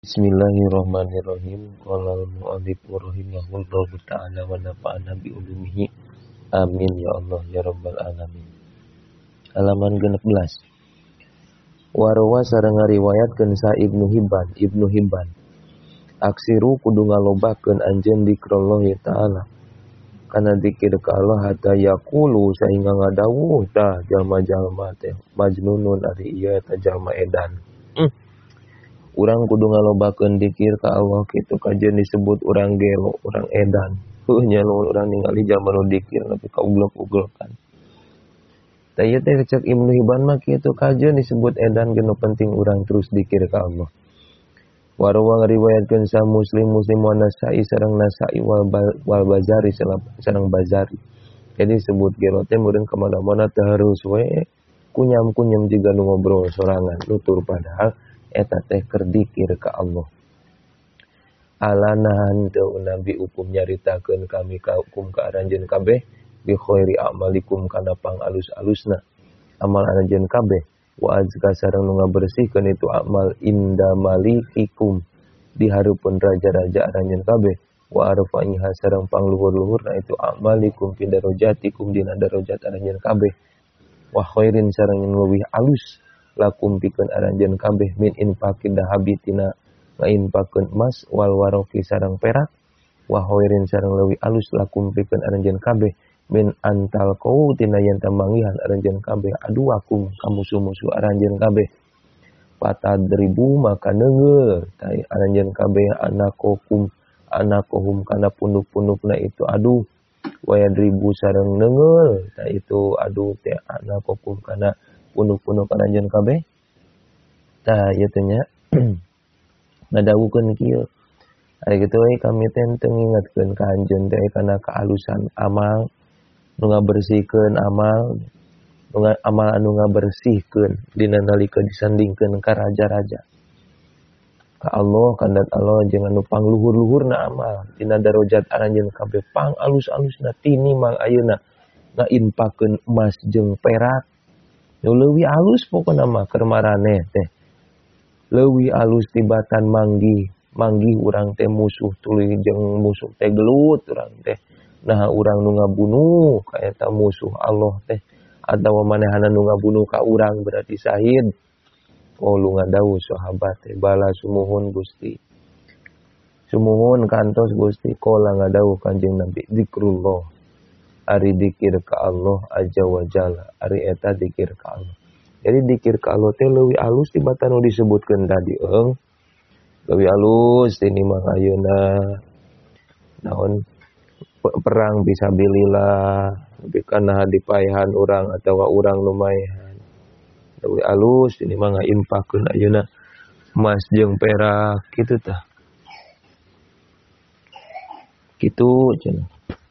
Bismillahirrahmanirrahim. Qala al-mu'allif rahimahullahu ta'ala wa nafa'ana bi ulumihi. Amin ya Allah ya rabbal alamin. Halaman 16. Warwa sareng ngariwayatkeun sa Ibnu Hibban. Aksiru kudu ngalobakeun anjeun dzikrullah ta'ala. Kana dzikir ka Allah hatta yaqulu saingga ngadawuh tah jalma-jalma teh majnunun ari ieu teh jalma edan. Urang kudu ngalobakeun dzikir ka Allah kitu kajeun disebut urang gelo, urang edan. Nya urang ningali jalma nu dzikir tapi kauglek-uglekan. Tah ieu teh cek Ibnu Hibban mah kitu kajeun disebut edan geus penting urang terus dzikir ka Allah. Warwa ngariwayatkeun sa Muslim wa Nasa'i sareng Nasa'i wal Bazari sareng Bazari. Jadi disebut gelo teh meureun kamana-mana teh harus we kunyam-kunyam jiga nu ngobrol sorangan nutur padahal eta teh keur dzikir ka Allah. Alanahan teu nabi hukum nyaritakeun kami ka hukum ka aranjeun kabeh bi khairi a'malikum kana pangalus-alusna amal aranjeun kabeh wa azka sareng nu ngabersihkeun itu amal inda malikikum di hareupeun raja-raja aranjeun kabeh wa arfa'iha sareng pangluhur-luhurna itu amalikum fi darajatikum dina darajat aranjeun kabeh wa khairin sareng leuwih alus lakum pikeun aranjeun kabeh min infaqid dahabi tina ngainpakeun emas wal waroki sareng perak wa khairin sareng leuwih alus lakum pikeun aranjeun kabeh min antal qau tina yen tambangihan aranjeun kabeh aduakum ka musuh-musuh aranjeun kabeh patadribu maka neungeur tai aranjeun kabeh anakohum kana punduk-pundukna itu aduh wa yadribu sareng neungeur ta itu aduh teh anakohum kana punduk-punduk aranjeun kabeh. Tah ieu teh nya ngadawukeun kieu. Ari kitu we kami teh teu ngingetkeun ka anjeun teh kana kaalusan amal nu ngabersihkeun amal anu ngabersihkeun dina nalika disandingkeun ka raja-raja. Ka Allah kandat Allah jeung anu pangluhur-luhurna amal dina darajat aranjeun kabeh pang alus-alusna tinimang ayeuna ngainpakeun emas jeung perak. Nu leuwih alus pokona mah keur maraneh teh. Leuwih alus tibatan manggih urang teh musuh tuluy jeung musuh teh gelut urang teh. Nah urang nu ngabunuh ka eta musuh Allah teh atawa manehana nu ngabunuh ka urang berarti syahid. Qaulu ngadawuh sahabat teh bala sumuhun Gusti. Sumuhun kantos Gusti qala ngadawuh Kanjeng Nabi zikrullah. Ari dzikir ka Allah azza wa jalla, ari eta dzikir ka Allah. Jadi dzikir ka Allah teh leuwih alus tibatan nu disebutkeun tadi eung. Leuwih alus tinimang ayeuna naon perang fisabilillah, tapi kana dipaehan urang atawa urang nu maehan. Leuwih alus tinimang ngainpakeun ayeuna emas jeung perak kitu tah. Kitu cenah.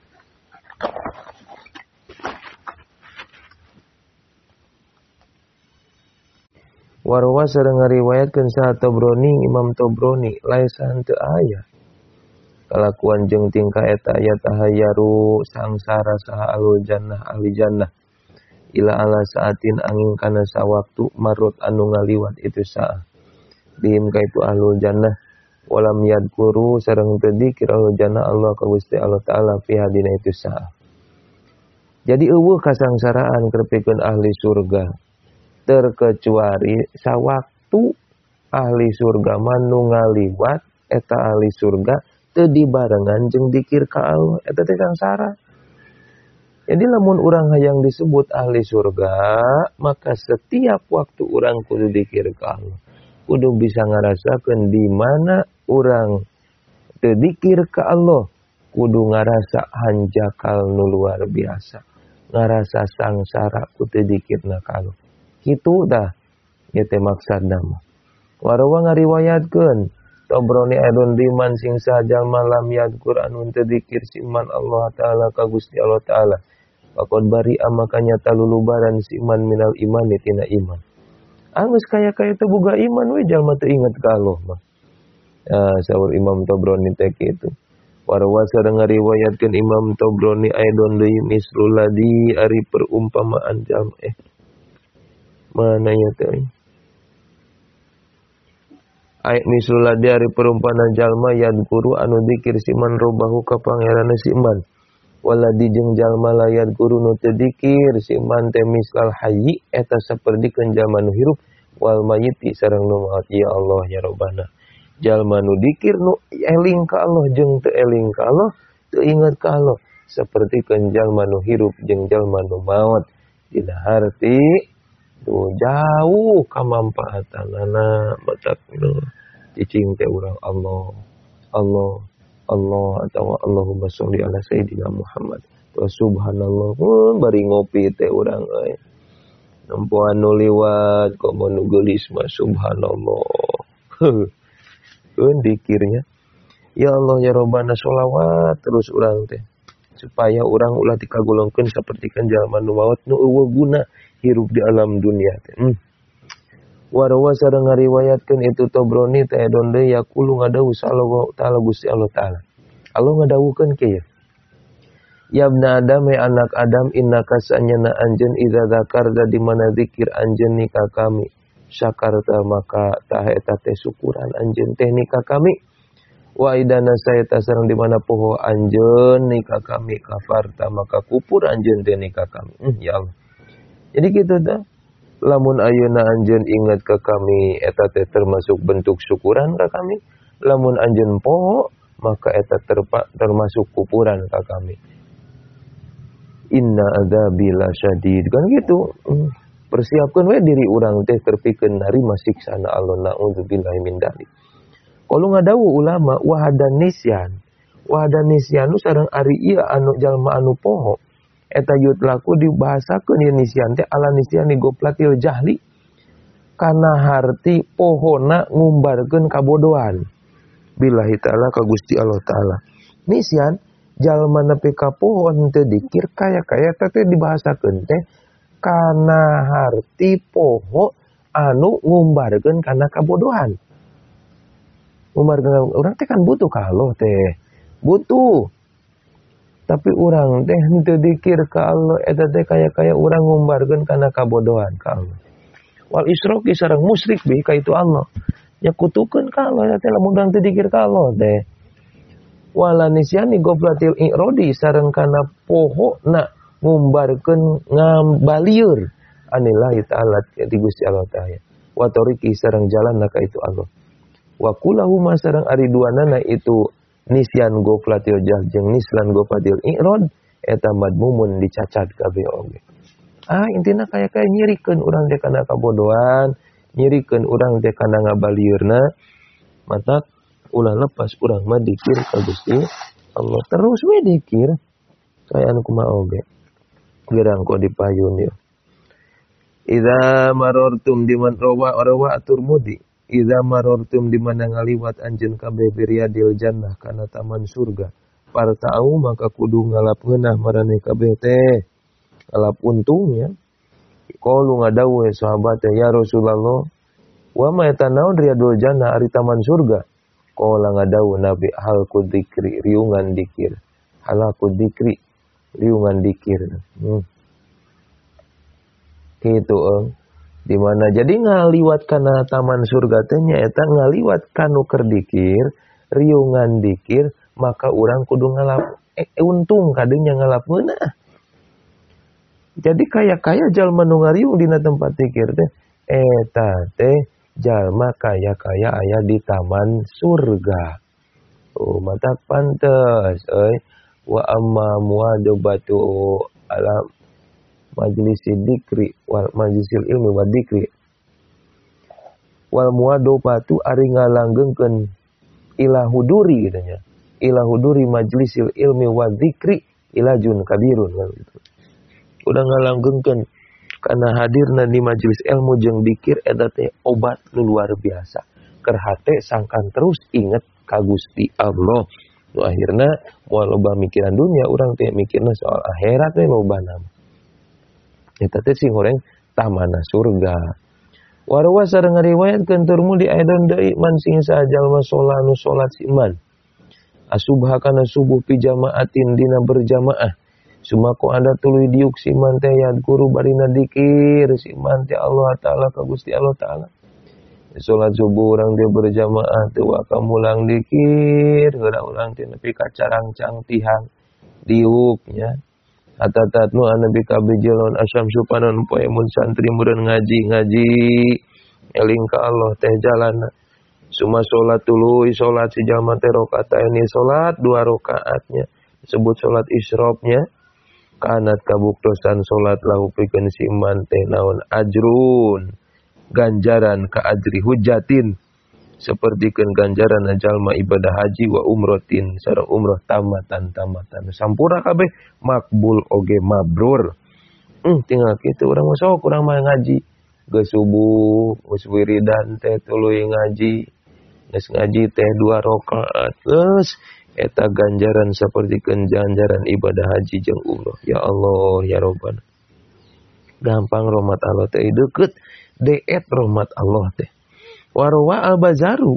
Warwa sareng ngariwayatkeun sa Imam Tobroni laisan teu aya kalakuan jeung tingkah eta aya tahayaru sangsara saha alul jannah ahli jannah ila ala saatin angin kana sawaktu marut anu ngaliwat itu saah bihim ka itu ahlul jannah walam yadkuru sareng teu dzikir ahlul jannah Allah ka Gusti Allah taala fi hadina itu saah. Jadi eueuh kasangsaraan keur pikeun ahli surga terkecuali sawaktu ahli surga manu ngaliwat eta ahli surga teu dibarengan jeung dzikir ka Allah eta teh sangsara. Jadi lamun urang hayang disebut ahli surga maka setiap waktu urang kudu dzikir ka Allah. Kudu bisa ngarasakeun di mana urang teu dzikir ka Allah kudu ngarasa hanjakal nu luar biasa. Ngarasa sangsara ku teu dzikirna ka Allah. Kitu dah ieu teh maksudna mah. Warwa ngariwayatkeun Tobroni aidon liman sing sajalma lam yadkur anu teu dzikir siman Allah taala ka Gusti Allah taala. Faqad bari makanya talulubaran siman minal iman tina iman. Geus kaya-kaya teu boga iman we jalma teu inget ka Allah mah. Saur Imam Tobroni teh kitu. Warwa sareng ngariwayatkeun Imam Tobroni aidon deui mislul ladzi ari perumpamaan mana ya teh Aik misula dari perumpamaan jalma yadkuru anu dikir siman robahu ka pangerana siman. Waladi jeung jalma layad guru nu teu dikir siman teh mislal hayyi eta sapertikeun jalma nu hirup wal mayyiti sareng nu maot. Ya Allah ya Rabbana. Jalma nu dikir nu eling ka Allah jeung teu eling ka Allah, teu inget ka Allah sapertikeun jalma nu hirup jeung jalma nu maot. Dina harti tuh jauh kamanfaatanana matak cicing teh urang Allah atau Allahumma sholli ala sayyidina Muhammad wa subhanallah bari ngopi teh urang euy nempoan nu liwat komo nu geulis mah subhanallah keun dikirnya ya Allah ya Rabbana sholawat terus urang teh supaya urang ulah dikagolongkeun sapertikeun jalma nu maot nu eueuh guna hirup di alam dunia teh. Warawa sareng ngariwayatkeun itu Tobroni teh edon deui yaqulu ngadawuh sallallahu taala Gusti Allah taala. Allah ngadawuhkeun kieu. Ya ibna Adam ya anak Adam innaka sanyana anjeun idza zakarta di mana zikir anjeun ni ka kami. Syakarta maka tah eta teh syukuran anjeun teh ni ka kami. Wa idana saeta sareng di mana poho anjeun ni ka kami kafarta maka kupur anjeun teh ni ka kami. Ya Allah. Jadi gitu dah. Lamun ayeuna anjeun inget ke kami eta teh termasuk bentuk syukuran ka kami. Lamun anjeun poho maka eta termasuk kupuran ka kami. Inna adzabi lasyadid. Kan gitu. Persiapkeun we diri urang teh terpikeun narima siksana Allah naudzubillahi min dzalik. Kalau ngadawuh ulama wahadan nisyan. Wahadan nisyan nu sareng ari ieu anu jalma anu poho. Eta yutlaku dibahasakeun ieu nisyan teh ala nisyani goplatil jahli. Kana harti pohona ngumbarkeun kabodohan. Billahi ta'ala ka Gusti Allah ta'ala. Nisyan jalma nepi ka pohon teu dikir kaya-kaya teh dibahasakeun teh kana harti poho anu ngumbarkeun kana kabodohan. Ngumbarkeun urang teh kan butuh ka Allah teh. Butuh. Tapi urang teh henteu dikir ka Allah eta teh kaya-kaya urang ngumbarkeun kana kabodohan ka Allah. Wal isroki sareng musyrik bi ka itu Allah. Nyakutukeun ka Allah teh lamun urang teu dikir ka Allah teh. Wala nisyani goflatil i'rodi sareng kana pohona ngumbarkeun ngambalieur anillahi ta'ala di Gusti Allah ta'ala. Wa tariqi sareng jalanna ka itu Allah. Wa kulahuma sareng ari duanana itu nisyan goflatil jah jeung nislan goflatil i'rod eta madmumun dicacat kabeh oge. Intina kaya-kaya nyirikeun urang teh kana kabodohan, nyirikeun urang teh kana ngabaliurna, matak ulah lepas urang mah dikir ka Gusti Allah. Terus we dikir kaya anu kumaha oge. Gerang kok dipayun ieu. Idza marortum di man rawa Turmudi. Idza marortum di mana ngaliwat anjeun kabeh biryadil jannah kana taman surga. Partau maka kudu ngalap ngeunah marane kabeh teh. Ngalap untung ya. Qalu ngadawuh sahabat ya Rasulullah, wa ma eta naon riyadul jannah ari taman surga? Qala ngadawuh Nabi hal ku dzikri riungan dikir. Halaku dzikri riungan dikir. Kitu di mana jadi ngaliwat kana taman surga teh nyaeta ngaliwat kanu keur dikir, riungan dikir, maka urang kudu ngalap untung kadenya ngalap meunah. Jadi kaya-kaya jalma nu ngariung dina tempat dikir teh eta teh jalma kaya-kaya aya di taman surga. Mata pantes wa amma muadabatu ala majlisil dikri wal majlisil ilmi wa dikri wal muadabatu ari ngalanggengkeun ila huduri katanya. Ila huduri majlisil ilmi wa dikri ilajun kabirun gitu. Udah ngalanggengkeun kana hadirna di majelis ilmu jeung dikir eta teh obat nu luar biasa. Keur hate sangkan terus inget ka Gusti Allah. Nu akhirna moal loba mikiran dunia urang teh mikirna soal akhirat teh lobana. Eta teh sing horeng tamana surga. Warwa sareng ngariwayatkeun Turmudi aidon deui man sing sajalma salat nu salat siman. Asubha kana subuh pi jamaatin dina berjamaah. Sumako ada tuluy diuk siman teh yad guru barina dikir siman teh Allah Ta'ala ka Gusti Allah Ta'ala. Salat subuh urang teh berjamaah teu wakamulang dikir, urang teh nepi ka carang cangtihan diuk nya. Atatat nu anabi kabeh lawan asyam supanon poe mun santri meureun ngaji eling ka Allah teh jalanna. Suma salat tuluy salat si jalma teh rakaataini salat 2 rakaatnya disebut salat isyrofnya. Kanat kabuktosan salat lahu pikeun si iman teh naon ajrun ganjaran ka ajri hujatin sapertikeun ganjaran jalma ibadah haji wa umrotin sareng umroh tamatan sampurna kabeh makbul oge mabrur. Tinggal kitu urang mah sok urang mah ngaji geus subuh geus wiridan teh tuluy ngaji geus ngaji teh 2 rakaat geus eta ganjaran sapertikeun ganjaran ibadah haji jeung umroh. Ya Allah ya Rabbana, gampang rahmat Allah teh deukeut deet rahmat Allah teh. Warwa al-bazaru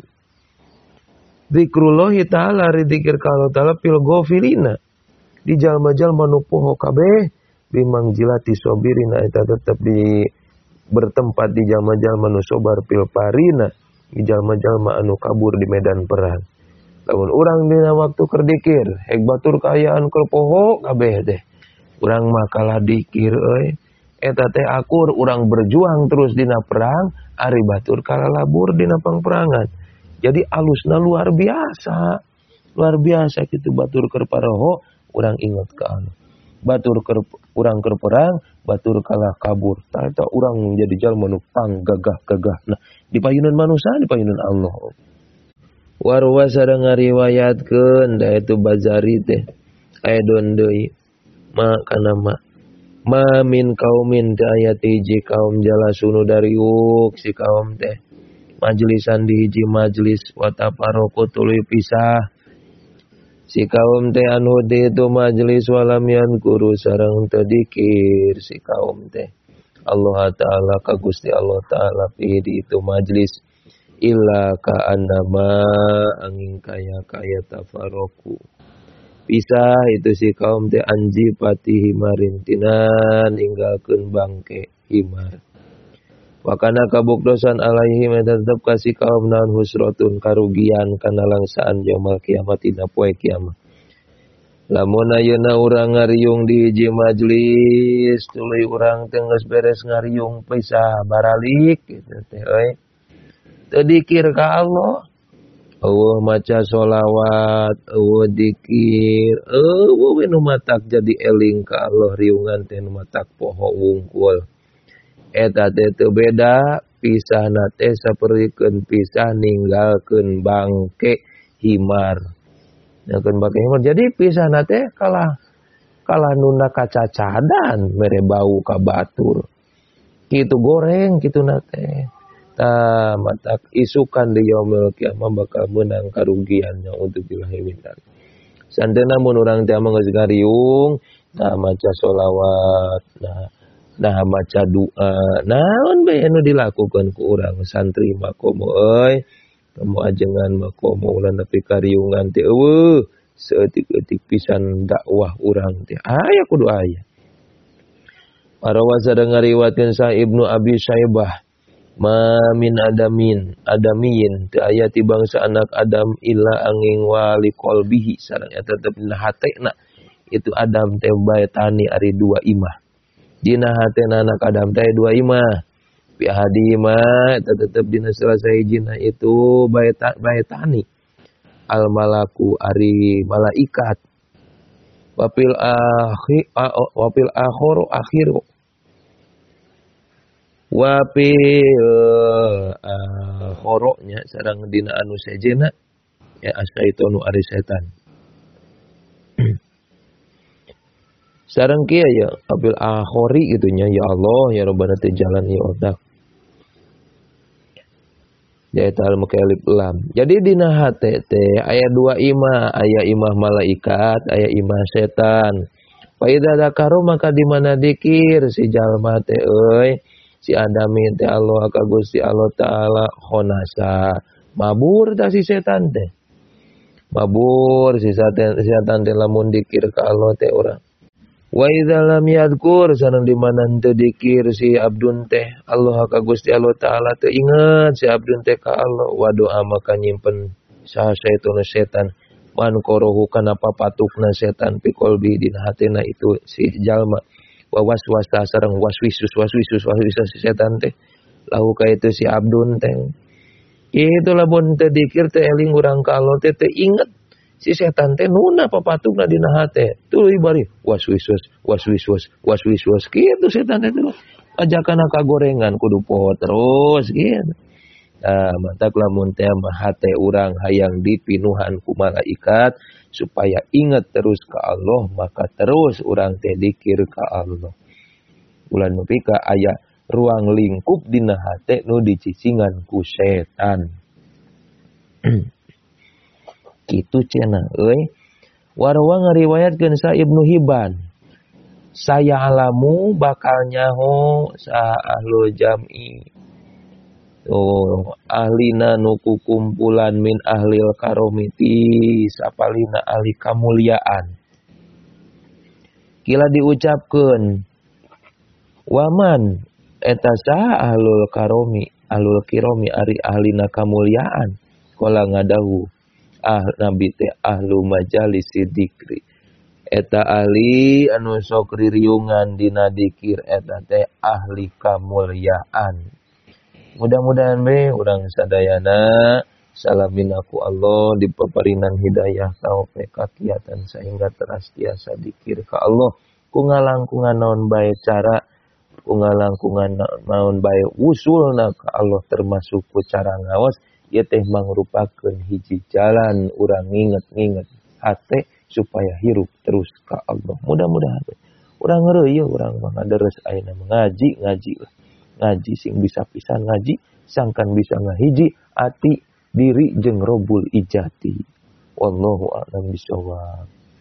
zikrullahi ta'ala rizikir ka Allah ta'ala fil ghafilina di jalma-jalma nu poho kabeh bimang jilati sobirina eta tetep di bertempat di jalma-jalma nu sobar fil parina di jalma-jalma anu kabur di medan perang. Lamun urang dina waktu keur dikir hek batur kaayaan keur poho kabeh teh urang mah kalah dikir euy. Eta teh akur urang berjuang terus dina perang, ari batur kalah labur dina pangperangan. Jadi alusna luar biasa kitu batur keur paraho, urang inget ka Allah. Batur keur urang keur perang, batur kalah kabur. Eta urang jadi jalma nu panggagah-gagah. Nah, di payunan manusia, di payunan Allah. Warwa sareng ngariwayatkeun da itu Bazari teh. Aya don deui. Kana min kaumin teh ayat hiji kaum jalasunu dariuk si kaum teh majlisan di hiji majlis wataparoko tuluy pisah si kaum teh anu di itu majlis walam yankuru sareng teu dikir si kaum teh Allah Ta'ala ka Gusti Allah Ta'ala fi di itu majlis illa ka annama angin kaya tafaroku pisah itu si kaum teh anji pati himarin tina ninggalkeun bangke himar. Wakana kabukdosan alaihim eta tetep ka si kaum naon husratun karugian kana langsaan yaumul kiamat dina poe kiamat. Lamun ayeuna urang ngariung di hiji majlis tuluy urang teh geus beres ngariung pisah baralik kitu teh euy. Teu dikir ka Allah. Eueuh maca sholawat, eueuh dikir, eueuh we nu matak jadi eling ka Allah riungan teh nu matak poho wungkul. Eta teh teu beda pisahna teh saperikeun pisah ninggalkeun bangke himar. Ninggalkeun bangke himar. Jadi pisahna teh kalah nunda kacacadan mere bau ka batur. Kitu goreng kituna teh. Matak isukan di yaumil kiamah bakal menang karugiannya untuk dilahirkan. Santena mun urang teh geus ngariung, maca sholawat, maca doa, naon bae anu dilakukeun ku urang santri makomo euy, kamu ajengan makomo ulah nepi kariungan teh eueuh saeutik-eutik pisan dakwah urang teh aya kudu aya. Parawa sadeng ngariwayatkeun sa Ibnu Abi Syaibah min adamin teu aya ti bangsa anak Adam illa angin wali qalbihi sareng eta tetep dina hatena itu Adam teh baetani ari 2 imah. Dina hatena anak Adam teh 2 imah. Pi ahadi imah eta tetep dina salah sahijina itu baetani al malaku ari malaikat. Wapil akhiru wapil khoronya sareng dina anu sejena ya asyaitonu ari setan. Sareng kieu ya wapil akhori gitu nya ya Allah ya Rabbana teh jalan ya otak. Ya eta al-mukalif lam. Jadi dina hate teh aya 2 imah, aya imah malaikat, aya imah setan. Fa idza dzakaru maka di mana dikir si jalma teh euy si Adamin teh Allah ka Gusti Allah Ta'ala khonasa. Mabur tah si setan teh. Mabur si setan teh lamun dikir ka Allah teh urang. Wa idza lam yadhkur sareng di mana teu dikir si abdun teh Allah ka Gusti Allah taala teu inget si abdun teh ka Allah wa doa maka nyimpen saha setan man korohu kana papatukna setan fi qalbi dina hatena itu si jalma wa waswasa sareng waswisus si setan teh lahu ka itu si abdun teh kitu lamun teu dikir teh eling urang ka Allah teh teu inget si setan teh nuna papatukna dina hate tuluy bari waswiswas kitu setan teh ajakana kagorengan kudu poho terus kitu. Mantak lamun teh hate urang hayang dipinuhan ku malaikat supaya ingat terus ka Allah maka terus urang teh dikir ka Allah. Ulah nepi ka aya ruang lingkup dina hate nu dicicingan ku setan. Kitu cenah euy. Warwa ngariwayatkeun sa Ibnu Hibban. Saya alamu bakal nyaho sa ahlul jam'i. Ahlina nu kumpulan min ahlil karomiti sapalina ahli kamuliaan. Kila diucapkeun waman eta saha ahlul kiromi ari ahlina kamuliaan. Kala ngadahu nabi teh ahlu majalis dzikri eta ahli anu sok ririungan dina dzikir eta teh ahli kamulyaan. Mudah-mudahan we urang sadayana salamin aku Allah dipaparinan hidayah taufik kakiatan sehingga terus dzikir ka Allah ku ngalangkungan naon bae cara ku ngalangkungan naon bae usulna ka Allah termasuk ku cara ngaos ieu teh mangrupakeun hiji jalan urang nginget-nginget hate supaya hirup terus ka Allah. Mudah-mudahan urang ngeureuy urang mah ngaderes ayeuna ngaji ngaji sing bisa pisan ngaji sangkan bisa ngahiji ati diri jeung robul ijati. Wallahu a'lam bishawab.